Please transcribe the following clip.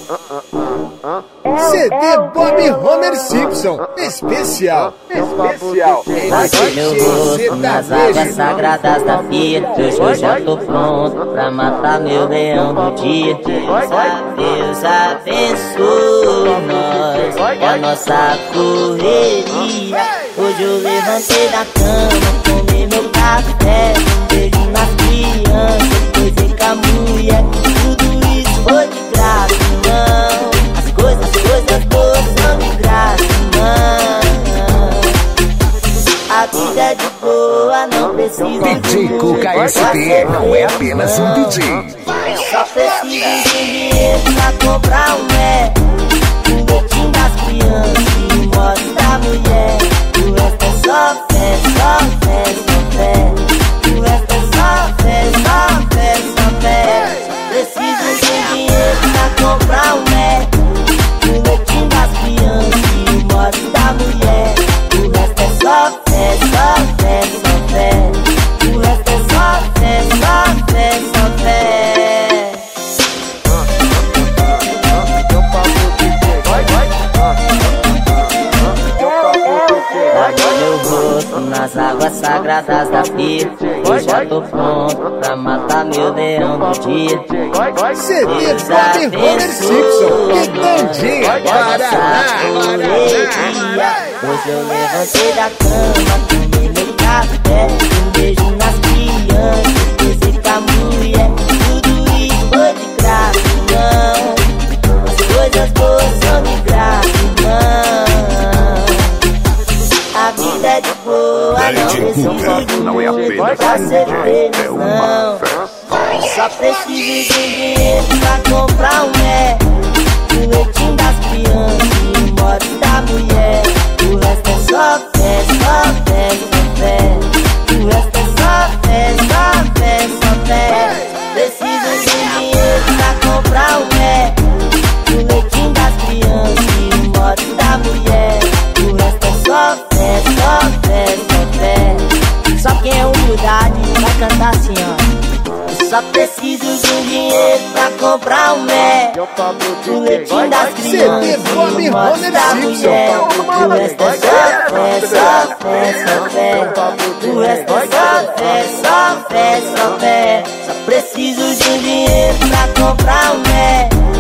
CD Bob Homer Simpson, especial. Bate meu rosto nas águas sagradas da FIA. Hoje já tô pronto pra matar meu leão do dia. Deus abençoe nós e a nossa correria. Hoje eu levantei da cama, tomei meu café, beijo nas crianças, coisei com a mulher. Tudo isso foi de graça, não. As coisas boas são de graça, não. A vida é de boa, não precisa DJ Cuca SP não é apenas um DJ. Só preciso de dinheiro pra comprar um o leitinho das crianças e o moto da mulher. O resto é só fé, só fé, só fé. O resto é só fé, só fé, só fé. Preciso de dinheiro pra comprar um leitinho das crianças e o moto da mulher. O resto é só fé, só fé, só fé. O resto é só fé, só fé, só fé. Meu rosto nas águas sagradas da FIA. Eu já tô pronto pra matar meu leão do dia. CD Bob Homer Simpson, Quitandinha, Paraná. Hoje eu levantei da cama, tomei meu café, um beijo nas crianças, beijei com a mulher. Tudo isso foi de graça, não. As coisas boas são de graça, não. A vida é de boa, não é apenas pra ser feliz, não. Só preciso de dinheiro pra comprar um leitinho das crianças e o moto da mulher. O resto é só fé, só fé, só fé. O resto é só fé, só fé, só fé. Preciso de dinheiro pra comprar um leitinho das crianças e o moto da mulher. O resto é só fé, só fé, só fé. Só quem é humildade vai cantar assim, ó. Só preciso de dinheiro pra comprar o leitinho das crianças e o moto da mulher. O resto é só fé, só fé, só fé. O resto é só fé, só fé, só fé. Só preciso de dinheiro pra comprar